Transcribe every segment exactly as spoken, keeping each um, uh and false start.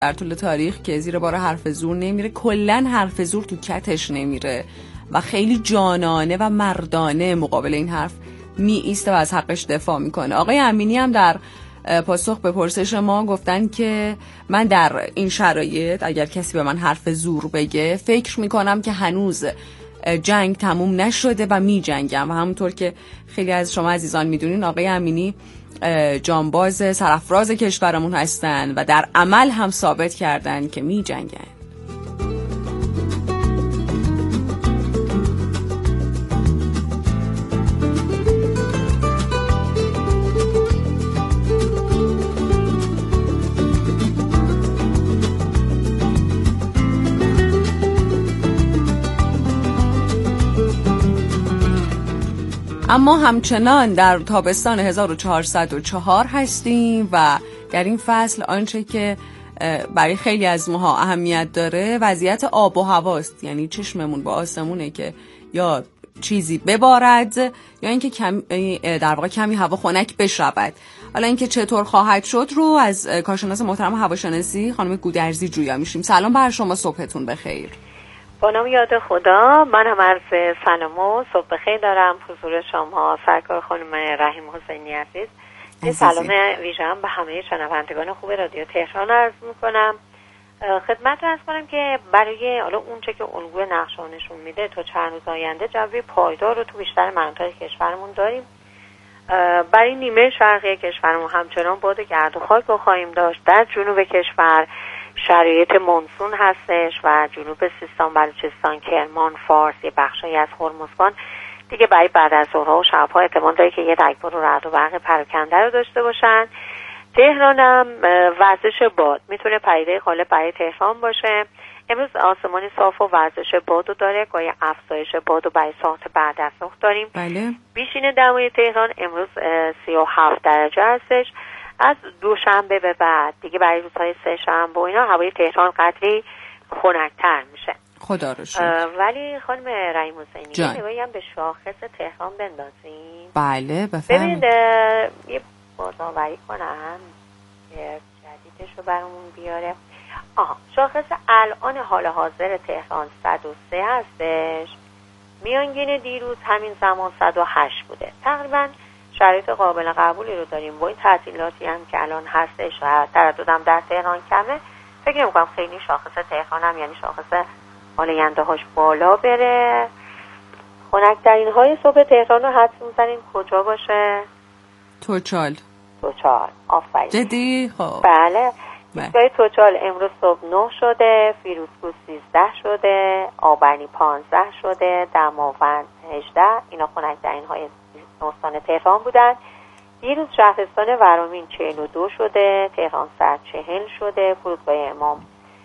در طول تاریخ که زیر بار حرف زور نمیره، کلن حرف زور تو کتش نمیره و خیلی جانانه و مردانه مقابل این حرف می ایسته و از حقش دفاع میکنه. آقای امینی هم در پاسخ به پرسش ما گفتن که من در این شرایط اگر کسی به من حرف زور بگه فکر میکنم که هنوز جنگ تموم نشده و می جنگم. و همونطور که خیلی از شما عزیزان میدونین آقای امینی جانباز سرافراز کشورمون هستن و در عمل هم ثابت کردن که می جنگن. اما همچنان در تابستان هزار و چهارصد و چهار هستیم و در این فصل آنچه که برای خیلی از ماها اهمیت داره وضعیت آب و هواست. یعنی چشممون با آسمونه که یا چیزی ببارد یا اینکه کم در واقع کمی هوا خنک بشود. حالا اینکه چطور خواهد شد رو از کارشناس محترم هواشناسی خانم گودرزی جویا میشیم. سلام بر شما، صبحتون بخیر. با نام یاد خدا، من هم عرض سلام و صبح بخیر دارم حضور شما سرکار خانم رحیم حسینی عزیز. یه سلام ویژه هم به همه شنوندگان خوب رادیو تهران عرض میکنم. خدمت عرض کنم که برای حالا اونچه که الگوی نقشه نشون میده تا چند روز آینده جوی پایدار رو تو بیشتر مناطق کشورمون داریم. برای نیمه شرقی کشورمون همچنان باد گرد و خاک رو خواهیم داشت. در جنوب کشور شرایط مونسون هستش و جنوب سیستان، بلوچستان، کرمان، فارس، یه بخشایی از هرمزگان دیگه برای بعد از ظهرها و شبها احتمال داره که یه رگبار و رعد و برق پراکنده رو داشته باشن. تهران هم وزش باد میتونه پدیده غالب برای تهران باشه. امروز آسمانی صاف و وزش باد رو داره، گاهی افزایش باد رو برای ساعت بعد از ظهر داریم. بله. بیشین دمای تهران امروز سی و هفت درجه هستش. از دوشنبه به بعد دیگه برای روزهای سه شنبه و اینا هوای تهران قدری خنک‌تر میشه. خدا رو شکر. ولی خانم رحیم حسینی یه نگاهی هم به شاخص تهران بندازیم. بله بفرمایید. ببینید یه بازآوری کنم که جدیدش رو برامون بیاره. آها، شاخص الان حال حاضر تهران صد و سه هستش. میانگین دیروز همین زمان صد و هشت بوده. تقریباً شرایط قابل قبولی رو داریم. با این تعطیلاتی هم که الان هستش و ترددم در تهران کمه، فکر نمی‌کنم خیلی شاخص تهران هم یعنی شاخص آلاینده هاش بالا بره. خنک‌ترین های صبح تهران رو حدس می‌زنین کجا باشه؟ توچال. توچال، آفرین. جدی؟ خب بله. ایستگاه توچال امروز صبح نه شده، فیروزکوه سیزده شده، آبرنی پانزده شده، دماوند هجده. اینا خنک‌ترین های استان تهران بودن. دیروز شهرستان ورامین چهل و دو شده، تهران سر چهل شده، فرودگاه امام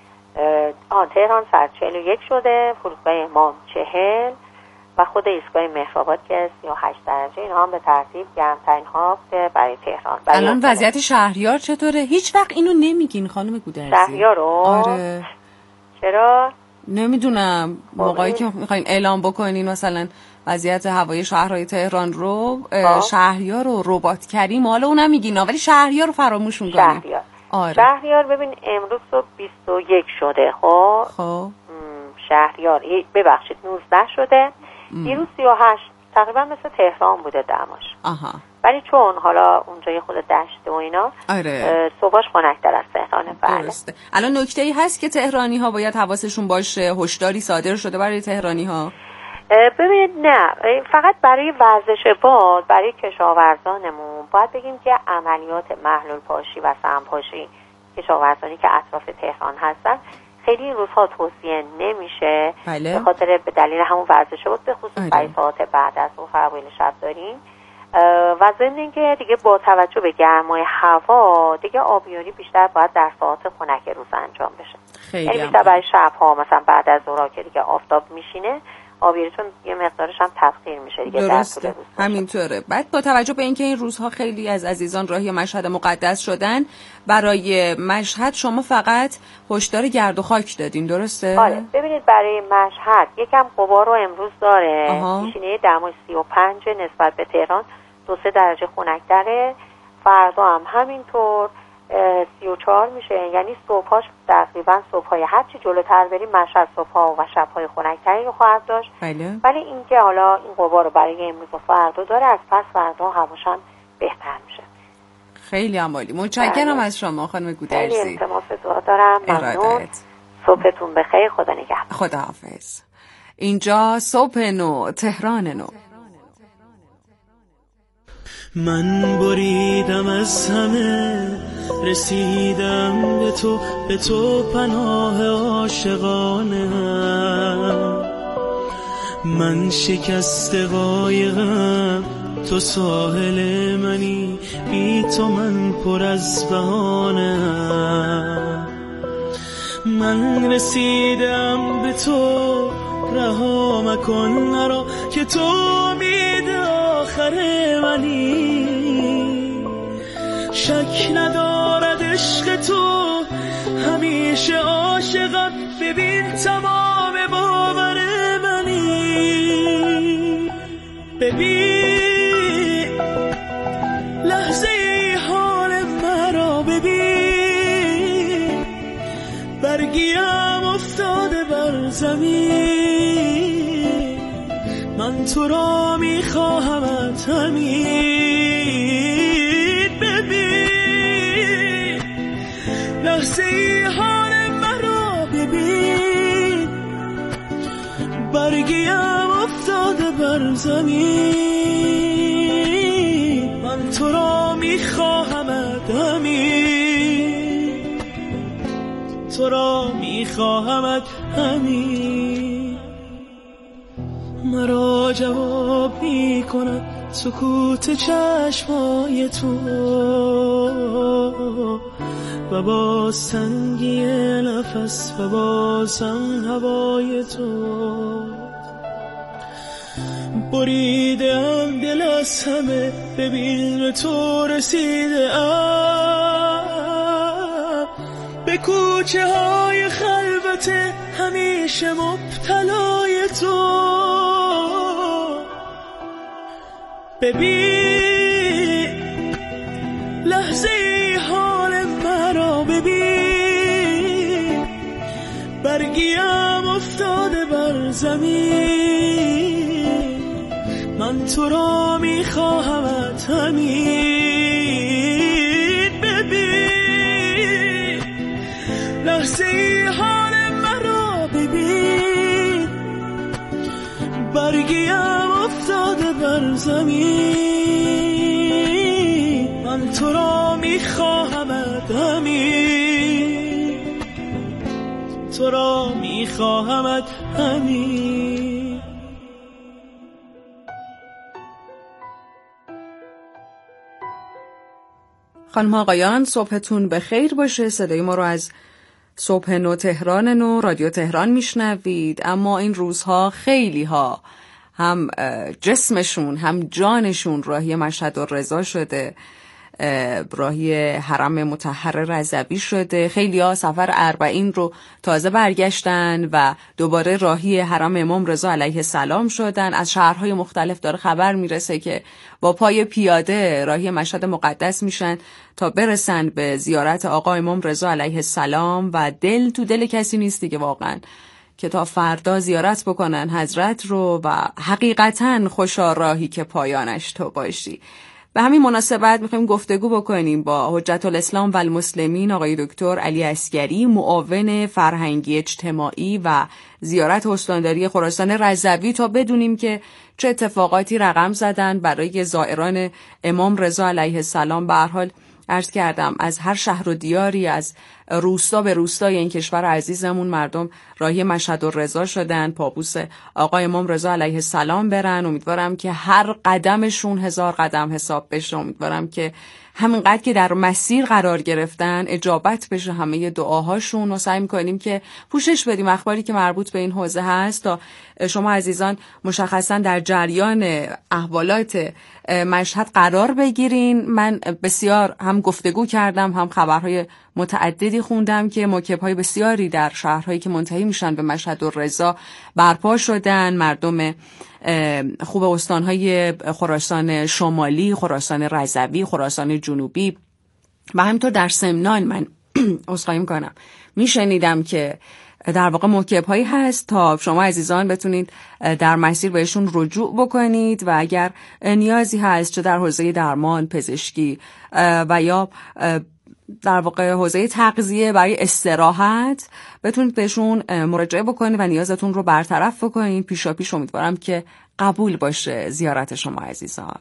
آن تهران سر چهل و یک شده، فرودگاه امام چهل و خود ایستگاه مهرآباد که سی و هشت درجه. اینا هم به ترتیب گرمترین ها برای تهران. برای الان وضعیت شهریار چطوره؟ هیچ وقت اینو نمیگین خانم گودرزی. شهریار رو؟ آره. چرا؟ نمیدونم موقعی که میخواین اعلام بکنین مثلا وضعیت هوای شهرهای تهران رو، شهریار رو رباط کریم، حالا اونم میگین ولی شهریار رو فراموش میکنیم. شهریار. آره. شهریار ببین امروز صبح بیست و یک شده. خب خب شهریار ببخشید نوزده شده. دیروز سی و هشت تقریبا مثل تهران بوده دماش. آها. ولی چون حالا اونجا یه خود دشت و اینا، آره. صبحش خنک‌تر از تهرانه. بله. درسته. الان نکته‌ای هست که تهرانی ها باید حواسشون باشه، هشداری صادر شده برای تهرانی ها؟ ببینید نه، فقط برای ورزش باد برای کشاورزانمون باید بگیم که عملیات محلول پاشی و سمپاشی کشاورزانی که اطراف تهران هستن خیلی این روزها توصیه نمیشه. بله. به خاطر به دلیل همون ورزش باد به خصوص برای ساعت بعد از ظهر اوایل شب داریم و ضمن اینکه دیگه با توجه به گرمای هوا دیگه آبیاری بیشتر باید در ساعت خنک روز انجام بشه. خیلی یعنی بیشتر برای شب‌ها مثلا بعد از ظهر که دیگه آفتاب میشینه آبیاریتون یه مقدارش هم تفسیر میشه دیگه. درسته همینطوره. بعد با توجه به اینکه این روزها خیلی از عزیزان راهی مشهد مقدس شدن، برای مشهد شما فقط هشدار گرد و خاک دادین، درسته؟ آره ببینید برای مشهد یکم غبار رو امروز داره، میشینه دمای سی و پنج نسبت به تهران دو سه درجه خنک‌تره. فردا هم همینطور. سی و چهار میشه، یعنی صبحاش تقریبا صبحای هرچی جلوتر بریم مشهد صبحها و شبهای خنک‌تری رو خواهد داشت. بله. ولی اینکه حالا این غبار رو برای امروز و فردا داره، از پس فردا هواش هم بهتر میشه. خیلی عالی. متشکرم از شما خانم گودرزی. خیلی التماس دعا دارم. ممنون. صبحتون بخیر. خدا نگهدار. خداحافظ. اینجا صبح نو، تهران نو. من بریدم از همه، رسیدم به تو، به تو پناه عاشقانه هم. من شکست قایقم، تو ساحل منی، بی تو من پر از بهانه هم. من رسیدم به تو، رها مکن مرا که تو امید آخر منی. شک ندارد عشق تو، همیشه عاشقم، ببین تمام باور منی. ببین لحظه ای حال مرا، ببین برگیم افتاده بر زمین. من تو را میخواهمت همین. ببین لحظه ای حال مرا، ببین برگیم افتاده بر زمین. من تو را میخواهمت همین، تو را میخواهمت همین. مرا جواب میکند سکوت چشمای تو و باز تنگی نفس و بازم هوای تو. بریدم دل از همه، ببین به تو رسیده ام. به کوچه های خلوت همیشه مبتلای تو. ببین لحظه ای حال مرا، ببین برگیم افتاده بر زمین. من تو را میخواهمت همین. ببین لحظه ای حال مرا، ببین برگیم افتاده بر زمین. من تو را میخواهمت همین، تو را میخواهمت همین. خانم آقایان صبحتون بخیر باشه. صدای ما رو از صبح نو تهران نو رادیو تهران میشنوید. اما این روزها خیلی ها هم جسمشون هم جانشون راهی مشهد الرضا شده، راهی حرم مطهر رضوی شده. خیلی ها سفر اربعین رو تازه برگشتن و دوباره راهی حرم امام رضا علیه السلام شدن. از شهرهای مختلف داره خبر میرسه که با پای پیاده راهی مشهد مقدس میشن تا برسن به زیارت آقا امام رضا علیه السلام و دل تو دل کسی نیست دیگه واقعا که تا فردا زیارت بکنن حضرت رو و حقیقتاً خوشا راهی که پایانش تو باشی. به همین مناسبت میخوایم گفتگو بکنیم با حجت الاسلام و المسلمین آقای دکتر علی عسگری، معاون فرهنگی اجتماعی و زیارت استانداری خراسان رضوی، تا بدونیم که چه اتفاقاتی رقم زدن برای زائران امام رضا علیه السلام. به هر حال عرض کردم از هر شهر و دیاری، از روستا به روستای این کشور عزیزمون مردم راهی مشهد الرضا شدن، پابوس آقا امام رضا علیه السلام برن. امیدوارم که هر قدمشون هزار قدم حساب بشه. امیدوارم که همینقدر که در مسیر قرار گرفتن اجابت بشه همه دعاهاشون و سعی می‌کنیم که پوشش بدیم اخباری که مربوط به این حوزه هست تا شما عزیزان مشخصا در جریان احوالات مشهد قرار بگیرین. من بسیار هم گفتگو کردم هم خبرهای متعددی خوندم که موکب‌های بسیاری در شهرهایی که منتهی میشن به مشهد الرضا برپا شدن. مردم خوب استانهای خراسان شمالی، خراسان رضوی، خراسان جنوبی و همینطور در سمنان من عذرخواهی میکنم میشنیدم که در واقع موکب هایی هست تا شما عزیزان بتونید در مسیر بهشون رجوع بکنید و اگر نیازی هست چه در حوزه درمان، پزشکی و یا در واقع حوزه تغذیه برای استراحت بتونید بهشون مراجعه بکنید و نیازتون رو برطرف بکنید. پیشا پیش امیدوارم که قبول باشه زیارت شما عزیزان.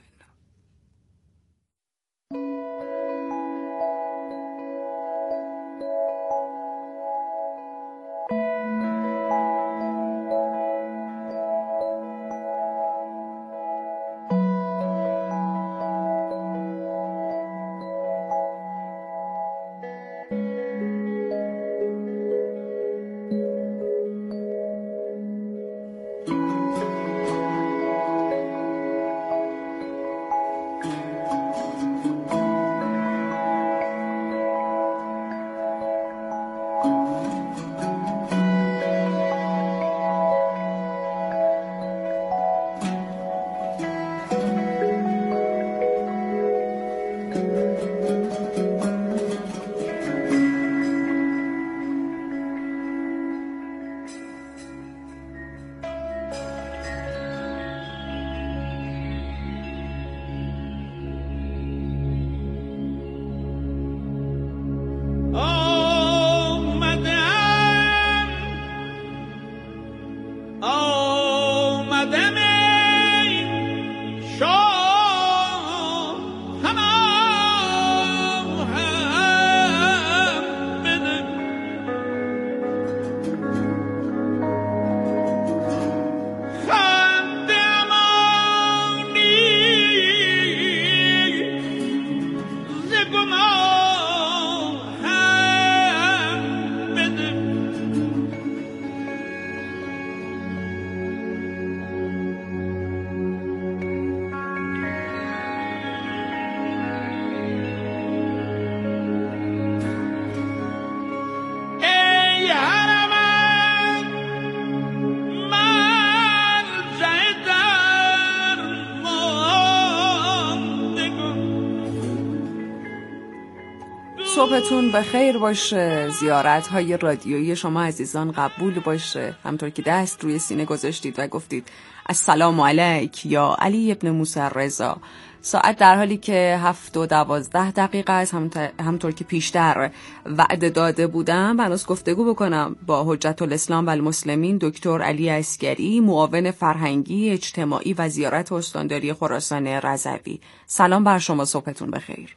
صبحتون بخیر باشه، زیارت های رادیویی شما عزیزان قبول باشه. همطور که دست روی سینه گذاشتید و گفتید السلام علیک یا علی ابن موسی رضا. ساعت در حالی که هفت و دوازده دقیقه است، همطور که پیشتر وعده داده بودم بناس گفتگو بکنم با حجت الاسلام و المسلمین دکتر علی عسگری، معاون فرهنگی اجتماعی و زیارت استانداری خراسان رضوی. سلام بر شما، صبحتون بخیر.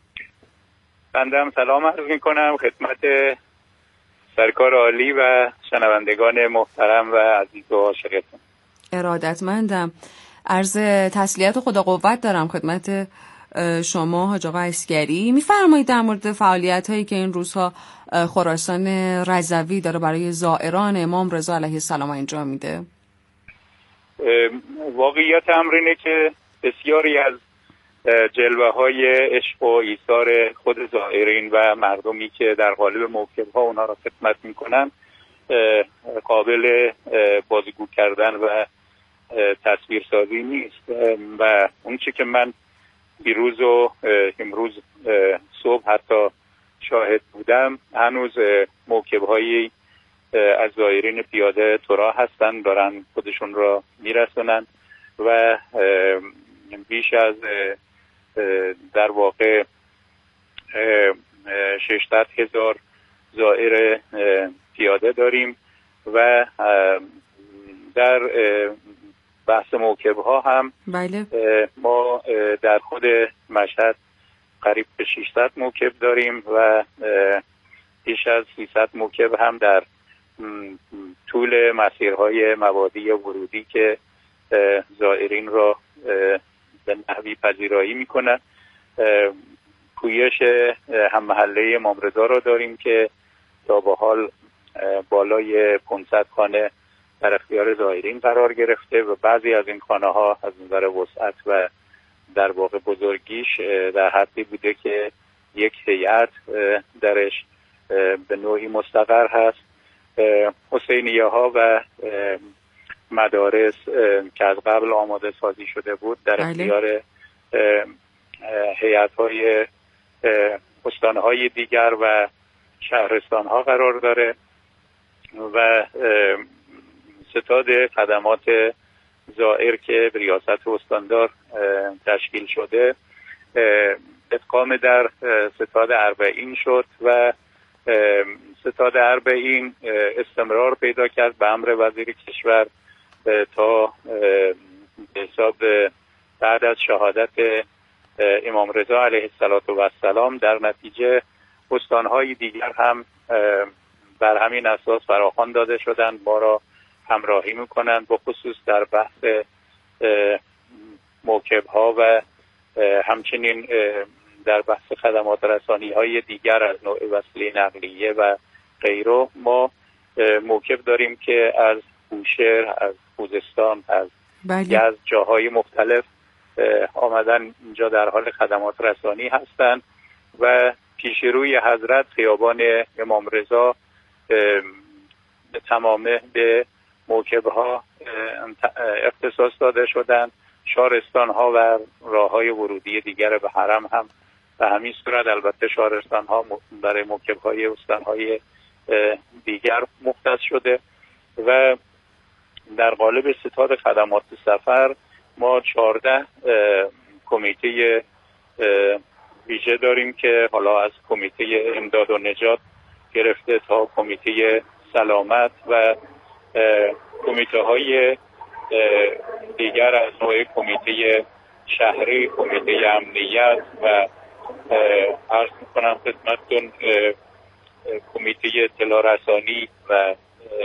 بنده هم سلام عرض می‌کنم خدمت سرکار عالی و شنوندگان محترم و عزیز و عاشقتون. ارادتمندم. عرض تسلیت و خدا قوت دارم خدمت شما حاج آقا عسگری. می‌فرمایید در مورد فعالیت‌هایی که این روزها خراسان رضوی داره برای زائران امام رضا علیه السلام انجام میده؟ واقعیت امر اینه که بسیاری از جلوه های عشق و ایثار خود زائرین و مردمی که در قالب موکب ها اونا را خدمت میکنن قابل بازگو کردن و تصویرسازی نیست و اون چی که من دیروز و امروز صبح حتی شاهد بودم، هنوز موکب هایی از زائرین پیاده تورا هستن، دارن خودشون را میرسونن و بیش از در واقع ششصد هزار زائر پیاده داریم و در بحث موکب ها هم بله. ما در خود مشهد قریب به ششصد موکب داریم و بیش از سیصد موکب هم در طول مسیرهای موادی ورودی که زائرین را به نحوی پذیرایی میکنن. پویش هم محله امام رضا را داریم که تا به حال بالای پانصد خانه در اختیار زائرین قرار گرفته و بعضی از این خانه ها از نظر وسعت و در واقع بزرگیش در حدی بوده که یک هیئت درش به نوعی مستقر هست. حسینیه ها و مدارس که از قبل آماده سازی شده بود در اختیار هیئت‌های استانهای دیگر و شهرستانها قرار داره و ستاد خدمات زائر که به ریاست استاندار تشکیل شده ادغام در ستاد اربعین شد و ستاد اربعین استمرار پیدا کرد به امر وزیر کشور تا به حساب بعد از شهادت امام رضا علیه السلام. در نتیجه استانهای دیگر هم بر همین اساس فراخوان داده شدند، ما را همراهی میکنند، به خصوص در بحث موکب‌ها و همچنین در بحث خدمات رسانی های دیگر از نوع وسیله نقلیه و غیره. ما موکب داریم که از بوشهر، از خوزستان، از از جاهای مختلف آمدن اینجا در حال خدمات رسانی هستند و پیش روی حضرت خیابان امام رضا به تمامه به موکب‌ها اختصاص داده شدند. شهرستان ها و راه های ورودی دیگر به حرم هم به همین صورت، البته شهرستان ها برای موکب های استان های دیگر مختص شده و در قالب ستاد خدمات سفر ما چهارده کمیته ویژه داریم که حالا از کمیته امداد و نجات گرفته تا کمیته سلامت و کمیته های دیگر از نوع کمیته شهری، کمیته امنیت و عرض میکنم خدمتتون کمیته اطلاع رسانی و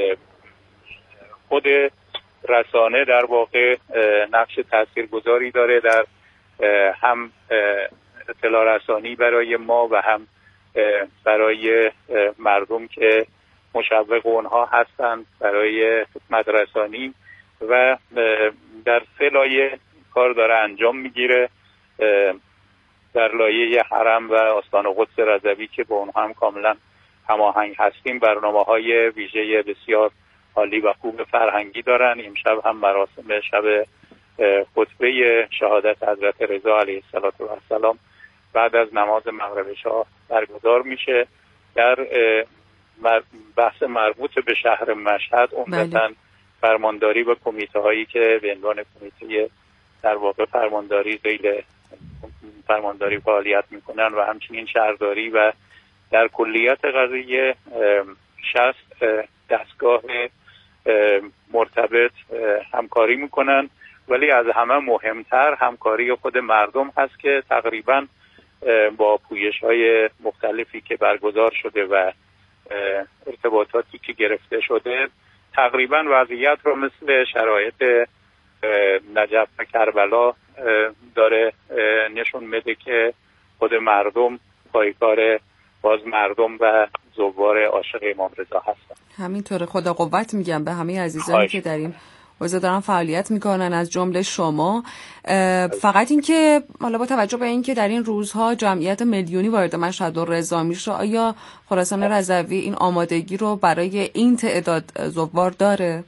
خود رسانه در واقع نقش تاثیرگذاری داره در هم اطلاع رسانی برای ما و هم برای مردم که مشوق اونها هستند برای خدمت رسانی و در سه لایه کار داره انجام میگیره. در لایه حرم و آستان قدس رضوی که با اونها هم کاملا هماهنگ هستیم برنامه‌های ویژه بسیار عالی و خوب فرهنگی دارن. امشب هم مراسم شب خطبه شهادت حضرت رضا علیه السلام بعد از نماز مغرب شاه برگزار میشه. در بحث مربوط به شهر مشهد عمدتاً فرمانداری و کمیته هایی که به عنوان کمیته در واقع فرمانداری ذیل فرمانداری فعالیت میکنن و همچنین شهرداری و در کلیت قضیه شصت دستگاه مرتبط همکاری میکنن، ولی از همه مهمتر همکاری خود مردم هست که تقریبا با پویش های مختلفی که برگزار شده و ارتباطاتی که گرفته شده تقریبا وضعیت رو مثل شرایط نجف و کربلا داره نشون میده که خود مردم پایکار باز مردم و زوار عاشق امام رضا هستن. همینطوره. خدا قوت میگم به همه عزیزانی که در این حوزه دارن فعالیت میکنن از جمله شما. فقط این که حالا با توجه به این که در این روزها جمعیت میلیونی وارد مشهد و رضا میشه، آیا خراسان رضوی این آمادگی رو برای این تعداد زوار داره؟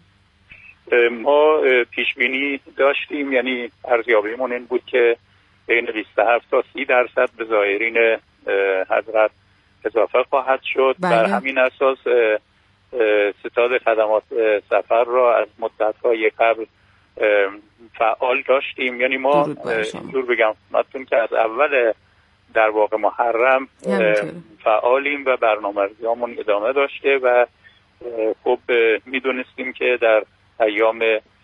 ما پیش بینی داشتیم، یعنی ارزیابیمون این بود که بین بیست و هفت تا سی درصد به زائرین حضرت اضافه خواهد شد. بله. بر همین اساس ستاد خدمات سفر را از مدت‌های قبل فعال داشتیم. یعنی ما دور بگم خدمتتون که از اول در واقع محرم فعالیم و برنامه‌ریزیامون ادامه داشته و خب میدونستیم که در ایام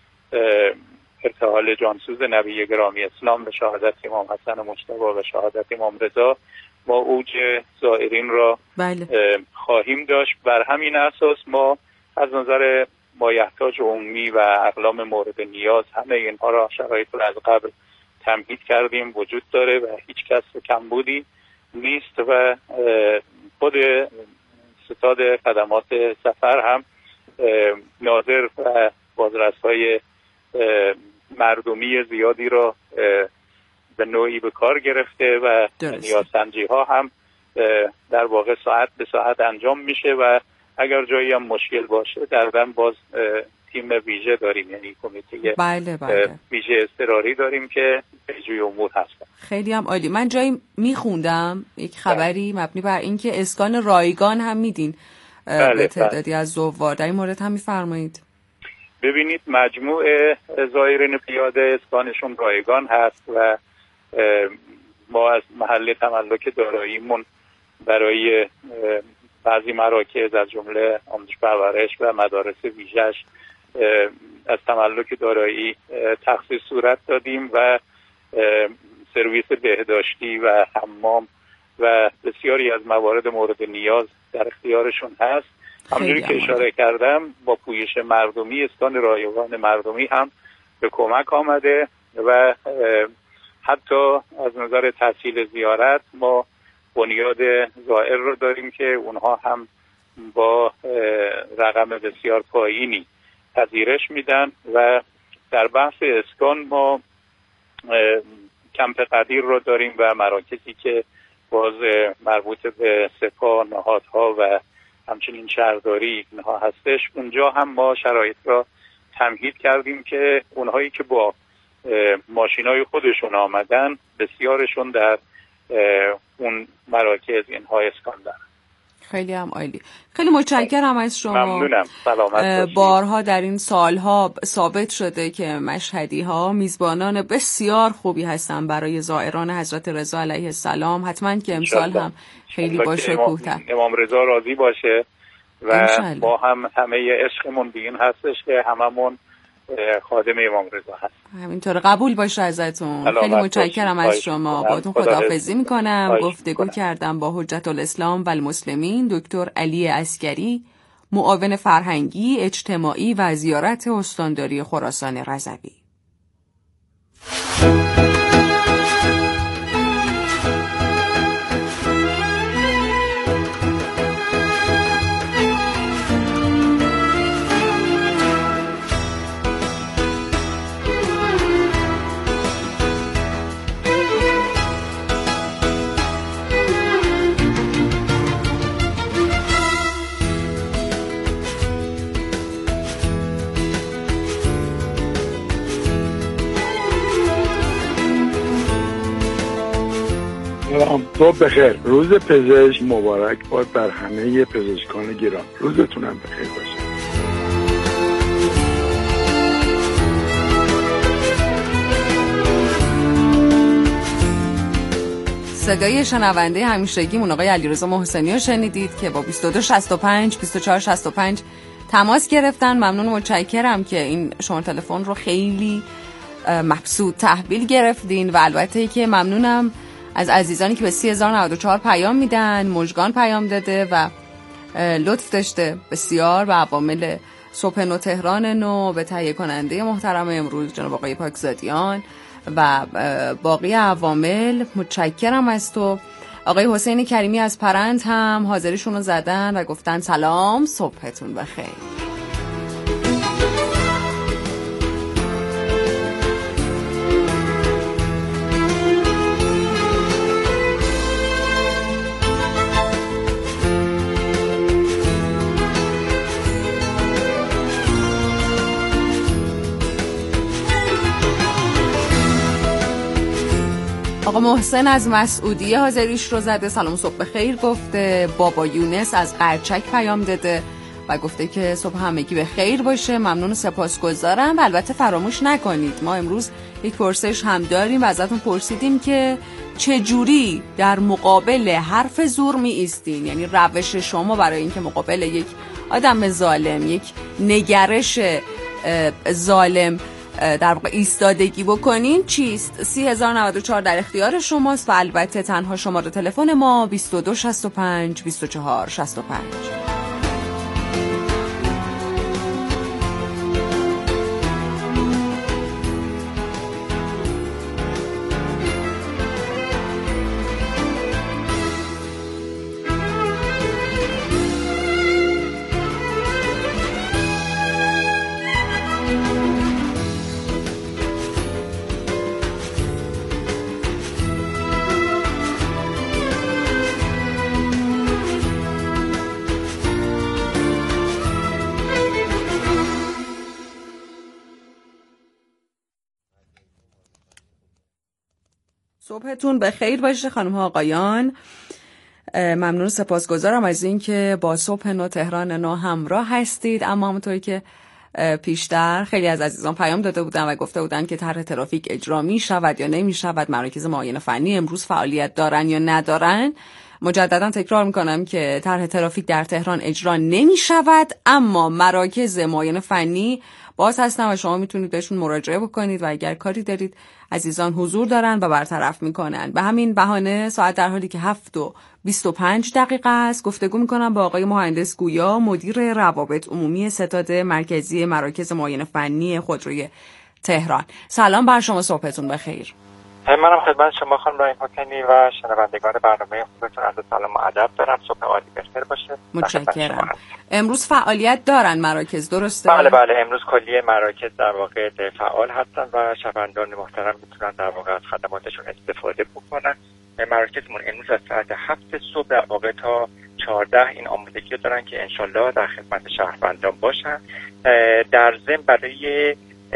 ارتحال جانسوز نبی گرامی اسلام به شهادت امام حسن مجتبی و شهادت امام رضا ما اوج زائرین را بله. خواهیم داشت. بر همین اساس ما از نظر مایحتاج عمومی و اقلام مورد نیاز همه اینها را شرایط را از قبل تمهید کردیم، وجود داره و هیچ کس کمبودی نیست و خود ستاد خدمات سفر هم ناظر و بازرس‌های مردمی زیادی را به نوعی به کار گرفته و نیازسنجی ها هم در واقع ساعت به ساعت انجام میشه و اگر جایی هم مشکل باشه دردن باز تیم ویژه داریم، یعنی کمیته بله بله. ویژه اضطراری داریم که پیجوی امور هستن. خیلی هم عالی. من جایی میخوندم یک خبری مبنی بر اینکه اسکان رایگان هم میدین به تعدادی از زوار، در این مورد هم میفرمایید؟ ببینید مجموع زائرین پیاده اسکانشون رایگان هست و ما از محل تملک داراییمون برای بعضی مراکز از جمله آموزش پرورش و مدارس ویژه‌اش از تملک دارایی تخصیص صورت دادیم و سرویس بهداشتی و حمام و بسیاری از موارد مورد نیاز در اختیارشون هست. همونجوری که اشاره کردم با پویش مردمی اسکان رایگان مردمی هم به کمک آمده و حتی از نظر تسهیل زیارت ما بنیاد زائر رو داریم که اونها هم با رقم بسیار پایینی پذیرش میدن و در بحث اسکان ما کمپ قدیر رو داریم و مراکزی که باز مربوط به سپاه، نهادها و همچنین شهرداری اینها هستش. اونجا هم ما شرایط را تمهید کردیم که اونهایی که با ماشینای خودشون آمدن بسیارشون در اون مراکز اینها اسکان دارن. خیلی هم عالی. خیلی متشکرم از شما. ممنونم. سلامت باشید. بارها در این سالها ثابت شده که مشهدی ها میزبانان بسیار خوبی هستن برای زائران حضرت رضا علیه السلام. حتما که امسال هم خیلی با شکوه‌تر امام رضا راضی باشه و ما هم همه عشقمون به این هستش که هممون خادم امام رضا هست. همینطور قبول باشه ازتون. خیلی متشکرم از شما. باهاتون خداحافظی میکنم. گفتگو کردم با حجت الاسلام و المسلمین دکتر علی عسگری، معاون فرهنگی، اجتماعی و زیارت استانداری خراسان رضوی. صبح بخیر. روز پزشک مبارک باد بر همه پزشکان گران. روزتونم بخیر باشه. صدای شنونده همیشگیمون آقای علیرضا محسنی رو شنیدید که با بیست و دو شصت و پنج بیست و چهار شصت و پنج تماس گرفتن. ممنون، متشکرم که این شماره تلفن رو خیلی مبسوط تحویل گرفتین و البته که ممنونم از عزیزانی که به سی هزار و نود و چهار پیام میدن. مژگان پیام داده و لطف داشته بسیار به عوامل صبح نو تهران نو، به تهیه کننده محترم امروز جناب آقای پاکزادیان و باقی عوامل. متشکرم از تو. آقای حسین کریمی از پرند هم حاضریشون رو زدن و گفتن سلام، صبحتون بخیر. آقا محسن از مسعودیه حاضریش رو زده، سلام صبح بخیر گفته. بابا یونس از قرچک پیام داده و گفته که صبح همگی به خیر باشه. ممنون و سپاسگزارم و البته فراموش نکنید ما امروز یک پرسش هم داریم و ازتون پرسیدیم که چجوری در مقابل حرف زور می ایستین، یعنی روش شما برای اینکه مقابل یک آدم ظالم، یک نگرش ظالم در واقع ایستادگی بکنین چیست؟ سی هزار و نود و چهار در اختیار شماست و البته تنها شماره تلفن ما بیست و دو شصت و پنج بیست و چهار شصت و پنج. صبحتون به خیر باشه خانم ها آقایان. ممنون، سپاسگزارم از این که با صبح نو تهران نو همراه هستید. اما همونطوری که پیشتر خیلی از عزیزان پیام داده بودن و گفته بودن که طرح ترافیک اجرا می شود یا نمی شود، مراکز معاینه فنی امروز فعالیت دارن یا ندارن، مجددا تکرار میکنم که طرح ترافیک در تهران اجرا نمی شود، اما مراکز معاینه فنی باز هستن و شما میتونید بهشون مراجعه بکنید و اگر کاری دارید عزیزان حضور دارن و برطرف میکنن. به همین بهانه ساعت در حالی که هفت و بیست و پنج دقیقه است گفتگو میکنم با آقای مهندس گویا، مدیر روابط عمومی ستاد مرکزی مراکز معاینه فنی خودروی تهران. سلام بر شما، صبحتون بخیر. منم خدمت شما خانم رحیم حسینی و شنوندگان برنامه خوبتون عرض سلام و ادب دارم. صبح عالی بخیر باشه. متشکرم. امروز فعالیت دارن مراکز، درسته؟ بله بله، امروز کلیه مراکز در واقع فعال هستن و شنوندگان محترم میتونن در واقع از خدماتشون استفاده بکنن. مراکزمون امروز از ساعت هفت صبح در واقع تا چهارده این آمادگی دارن که انشالله در خدمت شهروندان باشن. در ضمن برای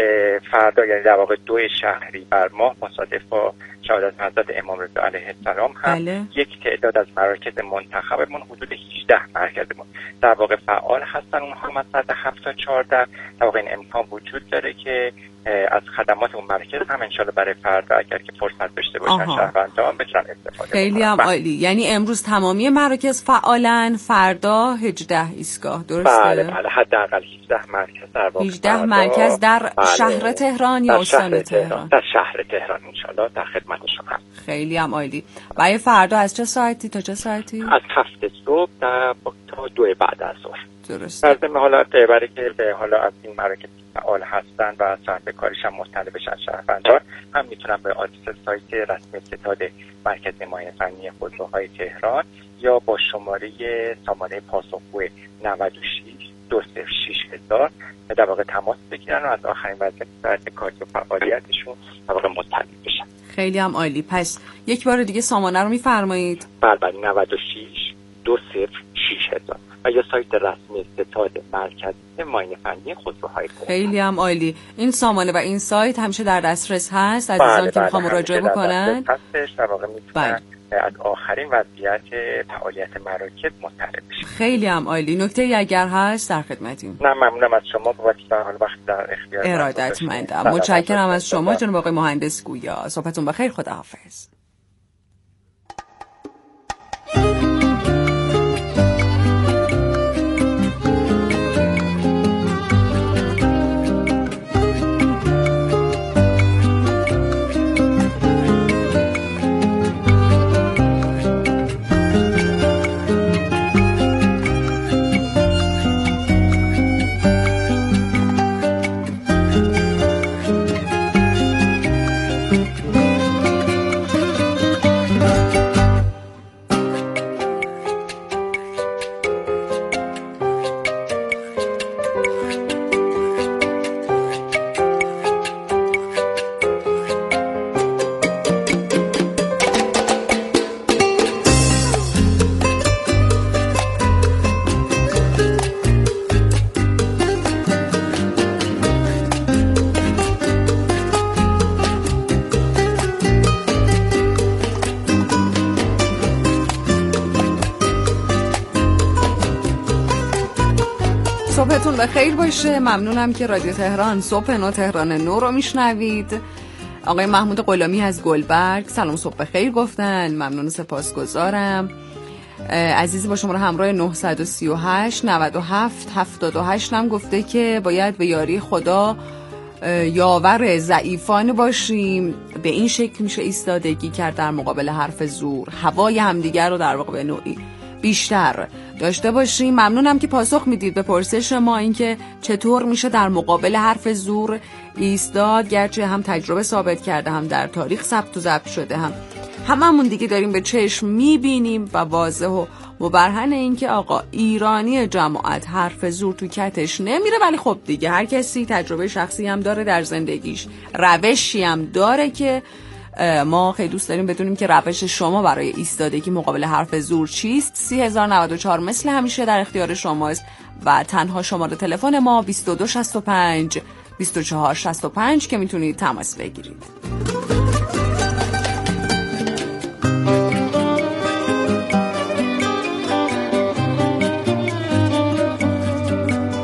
فردا یعنی در واقع دو شهری بر ماه مصادف با شهادت حضرت امام رضا علیه السلام هم بله. یک تعداد از مراکز منتخبمون حدود هجده مرکزمون در واقع فعال هستن. اونها هم از ساعت هفت تا چهارده در واقع این امکان وجود داره که از خدمات اون مرکز هم انشالله برای فردا اگر که فرصت داشته باشن شهروندان بتونن استفاده خیلی هم عالی. یعنی امروز تمامی مراکز فعالن، فردا هجده ایستگاه، درسته؟ بله بله، حداقل هجده مرکز در واقع هجده مرکز در بله. شهر تهران یا استان تهران؟ تهران در شهر تهران انشالله در خدمتشون هست. خیلی هم عالی. برای فردا از چه ساعتی تا چه ساعتی؟ از هفت صبح تا تا دو بعد از ظهر. درسته. در حالا برای که به حالا از این مراکز فعال هستن و ساعت کاریش هم مطلع بشن شهروندان هم میتونن به آدرس سایت رسمی ستاد مرکز معاینه فنی خودروهای تهران یا با شماره سامانه پاسخگو نود و شش دو صفر شش هزار در واقع تماس بگیرن و از آخرین وضعیت ساعت کاری و فعالیتشون در واقع مطلع بشن. خیلی هم عالی. پس یک بار دیگه سامانه رو میفرمایید؟ بله بله، نود و شش دو صفر شش هزار و یا سایت رسمی ستاد مرکز معاینه فنی خودروهای تهران. خیلی هم عالی. این سامانه و این سایت همیشه در دسترس هست عزیزان بله که میخوام مراجعه بکنن؟ هستش در واقع میتونن از آخرین وضعیت فعالیت مراکز مطلع بشن. خیلی هم عالی. نکته‌ای اگر هست در خدمتیم. نه ممنونم از شما بابت در حال وقت در اختیار ارادتمندم. متشکرم از شما جناب آقای مهندس گویا. صحبتون بخیر، خداحافظ. صبحتون بخیر باشه. ممنونم که رادیو تهران صبح نو تهران نو رو میشنوید. آقای محمود غلامی از گلبرگ سلام صبح بخیر گفتن. ممنون و سپاسگزارم. عزیزی با شما رو همراه نه سه هشت نه هفت هفت هشت هم گفته که باید به یاری خدا یاور ضعیفان باشیم. به این شکل میشه ایستادگی کرد در مقابل حرف زور. هوای همدیگر رو در واقع به نوعی بیشتر داشته باشیم. ممنونم که پاسخ میدید به پرسش ما اینکه چطور میشه در مقابل حرف زور ایستاد، گرچه هم تجربه ثابت کرده هم در تاریخ ثبت و ضبط شده، هم هممون دیگه داریم به چشم میبینیم و واضح و مبرهن این که آقا ایرانی جماعت حرف زور تو کتش نمیره. ولی خب دیگه هر کسی تجربه شخصی هم داره در زندگیش، روشی هم داره که ما خیلی دوست داریم بدونیم که روش شما برای ایستادگی مقابل حرف زور چیست. سی هزار و نود و چهار مثل همیشه در اختیار شماست و تنها شماره تلفن ما بیست و دو شصت و پنج بیست و چهار شصت و پنج که میتونید تماس بگیرید.